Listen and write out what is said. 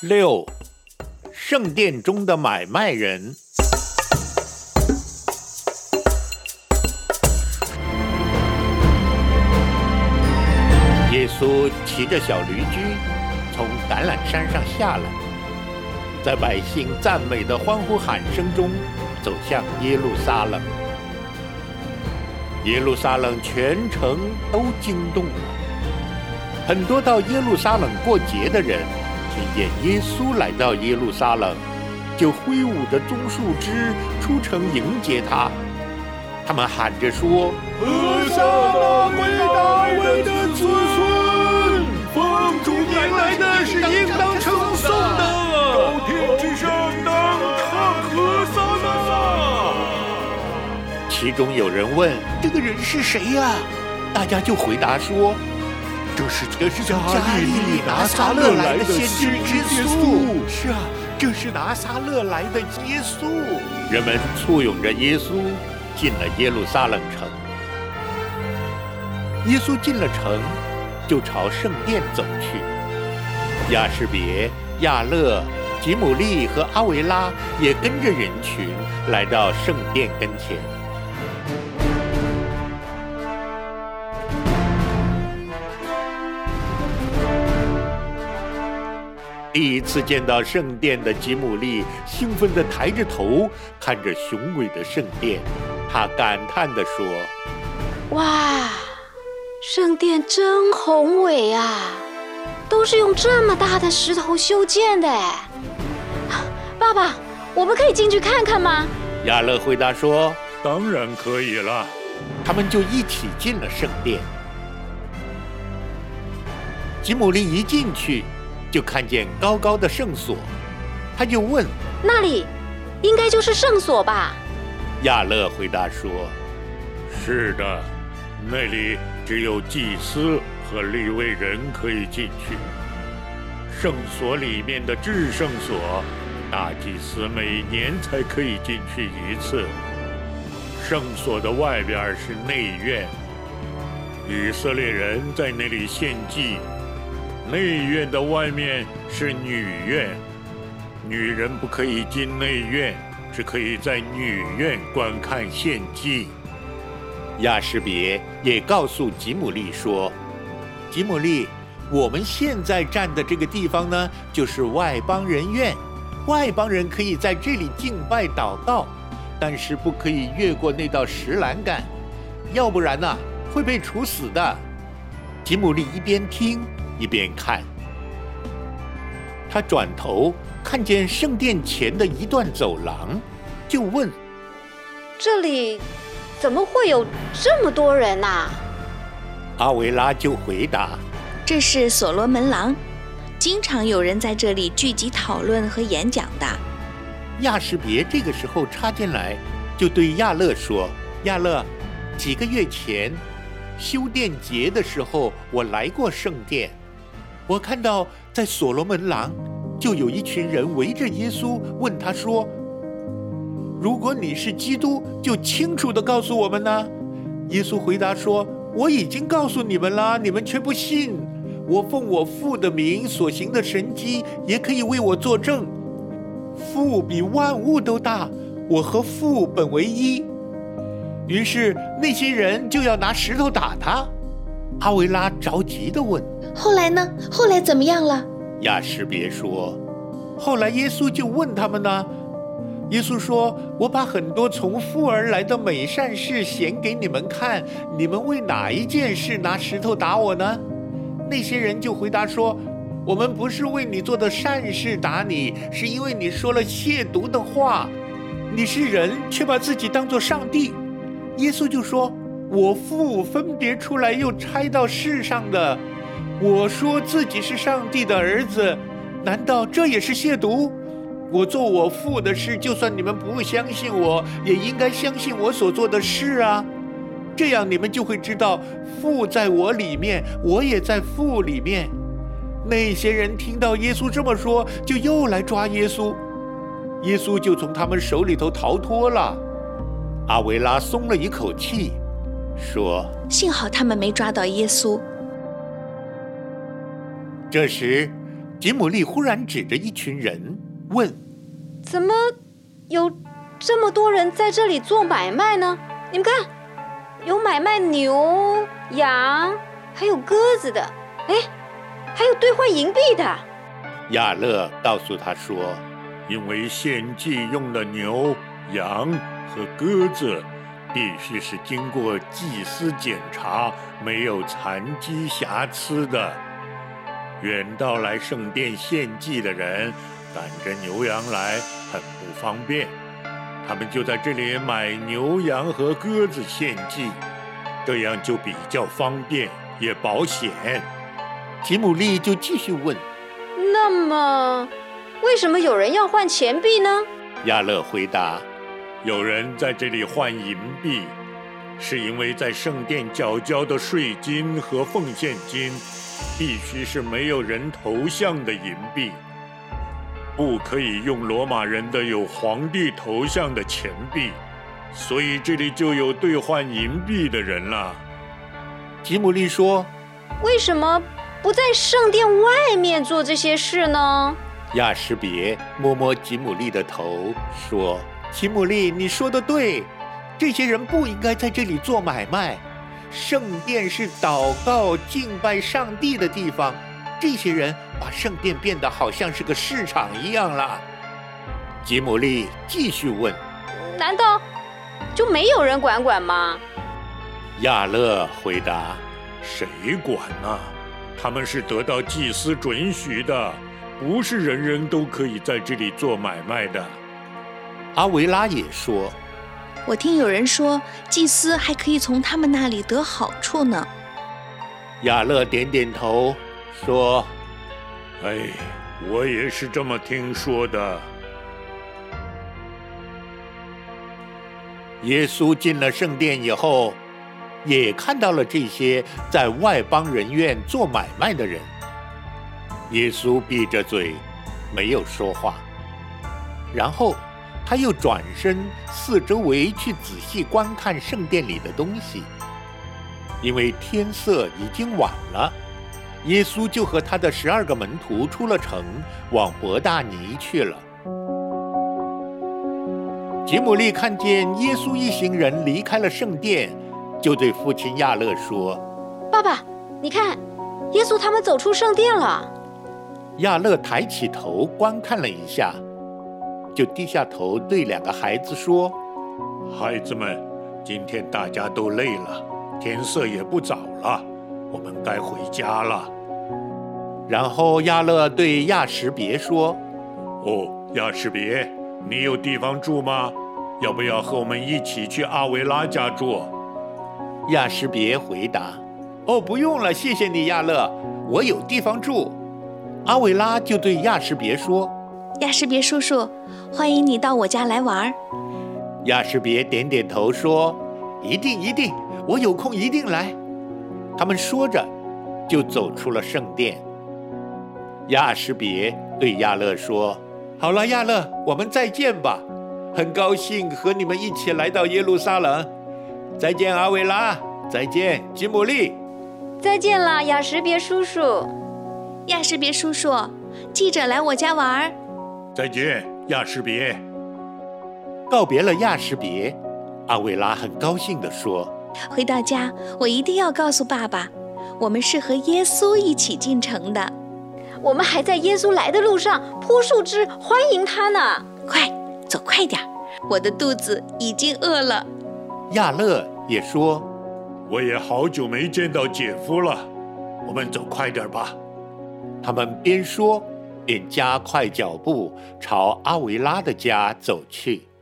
6. 圣殿中的买卖人。耶稣骑着小驴驹从橄榄山上下来，在百姓赞美的欢呼喊声中走向耶路撒冷。耶路撒冷全城都惊动了，很多到耶路撒冷过节的人听见耶稣来到耶路撒冷，就挥舞着棕树枝出城迎接他。他们喊着说： 和散那归大卫的子孙，奉主名来的是应当称颂的，高天之上当唱和散那。 其中有人问：这个人是谁呀？大家就回答说：这是加利利拿撒勒来的先知耶稣。是啊，这是拿撒勒来的耶稣。人们簇拥着耶稣进了耶路撒冷城。耶稣进了城，就朝圣殿走去。亚士别、亚勒、吉姆利和阿维拉也跟着人群来到圣殿跟前。第一次见到圣殿的吉姆利兴奋地抬着头看着雄伟的圣殿，他感叹地说： 哇，圣殿真宏伟啊，都是用这么大的石头修建的哎。爸爸，我们可以进去看看吗？ 亚勒回答说： 当然可以了。 他们就一起进了圣殿。吉姆利一进去就看见高高的圣所，他就问： 那里应该就是圣所吧？ 亚勒回答说： 是的，那里只有祭司和利未人可以进去。圣所里面的至圣所，大祭司每年才可以进去一次。圣所的外边是内院，以色列人在那里献祭。内院的外面是女院，女人不可以进内院，只可以在女院观看献祭。 亚士别也告诉吉姆利说：吉姆利，我们现在站的这个地方呢，就是外邦人院，外邦人可以在这里敬拜祷告，但是不可以越过那道石栏杆，要不然呢，会被处死的。吉姆利一边听一边看，他转头看见圣殿前的一段走廊，就问： 这里怎么会有这么多人啊？ 阿维拉就回答： 这是所罗门廊，经常有人在这里聚集讨论和演讲的。 亚士别这个时候插进来，就对亚勒说：亚勒，几个月前修殿节的时候，我来过圣殿，我看到在所罗门廊就有一群人围着耶稣，问他说：如果你是基督，就清楚地告诉我们呢。耶稣回答说：我已经告诉你们了，你们却不信。我奉我父的名所行的神迹，也可以为我作证。父比万物都大，我和父本为一。于是那些人就要拿石头打他。阿维拉着急地问： 后来呢？后来怎么样了？ 亚士别说：后来耶稣就问他们呢。耶稣说：我把很多从父而来的美善事显给你们看，你们为哪一件事拿石头打我呢？那些人就回答说：我们不是为你做的善事打你，是因为你说了亵渎的话。你是人，却把自己当作上帝。耶稣就说：我父分别出来又差到世上的，我说自己是上帝的儿子，难道这也是亵渎？我做我父的事，就算你们不相信我，也应该相信我所做的事啊。这样你们就会知道，父在我里面，我也在父里面。那些人听到耶稣这么说，就又来抓耶稣，耶稣就从他们手里头逃脱了。阿维拉松了一口气，说： 幸好他们没抓到耶稣。 这时吉姆利忽然指着一群人问： 怎么有这么多人在这里做买卖呢？你们看，有买卖牛、羊，还有鸽子的，哎，还有兑换银币的。 亚勒告诉他说： 因为献祭用的牛、羊和鸽子必须是经过祭司检查，没有残疾瑕疵的。远道来圣殿献祭的人赶着牛羊来很不方便，他们就在这里买牛羊和鸽子献祭，这样就比较方便也保险。 吉姆利就继续问： 那么为什么有人要换钱币呢？ 亚勒回答： 有人在这里换银币，是因为在圣殿缴交的税金和奉献金必须是没有人头像的银币，不可以用罗马人的有皇帝头像的钱币，所以这里就有兑换银币的人了。 吉姆利说： 为什么不在圣殿外面做这些事呢？ 亚什别摸摸吉姆利的头说：吉姆利，你说的对，这些人不应该在这里做买卖。圣殿是祷告敬拜上帝的地方，这些人把圣殿变得好像是个市场一样了。吉姆利继续问： 难道就没有人管吗？ 亚勒回答： 谁管呢？他们是得到祭司准许的，不是人人都可以在这里做买卖的。 阿维拉也说： 我听有人说，祭司还可以从他们那里得好处呢。 亚勒点点头说： 哎，我也是这么听说的。 耶稣进了圣殿以后，也看到了这些在外邦人院做买卖的人。耶稣闭着嘴，没有说话。然后他又转身四周围去仔细观看圣殿里的东西。因为天色已经晚了，耶稣就和他的12个门徒出了城，往伯大尼去了。吉姆利看见耶稣一行人离开了圣殿，就对父亲亚勒说： 爸爸，你看，耶稣他们走出圣殿了。 亚勒抬起头观看了一下，就低下头对2个孩子说： 孩子们，今天大家都累了，天色也不早了，我们该回家了。 然后亚勒对亚什别说： 哦，亚什别，你有地方住吗？要不要和我们一起去阿维拉家住？ 亚什别回答：哦，不用了，谢谢你，亚勒，我有地方住。阿维拉就对亚什别说： 亚什别叔叔，欢迎你到我家来玩。 亚什别点点头说：一定一定，我有空一定来。他们说着就走出了圣殿。亚什别对亚勒说：好了，亚勒，我们再见吧，很高兴和你们一起来到耶路撒冷。再见，阿维拉，再见，吉姆利， 再见了，亚什别叔叔。 亚什别叔叔，记着来我家玩。 再见，亚什别。 告别了亚什别，阿维拉很高兴地说： 回到家，我一定要告诉爸爸，我们是和耶稣一起进城的。 我们还在耶稣来的路上铺树枝欢迎他呢。 快走快点，我的肚子已经饿了。 亚勒也说： 我也好久没见到姐夫了，我们走快点吧。 他们边说边加快脚步朝阿维拉的家走去。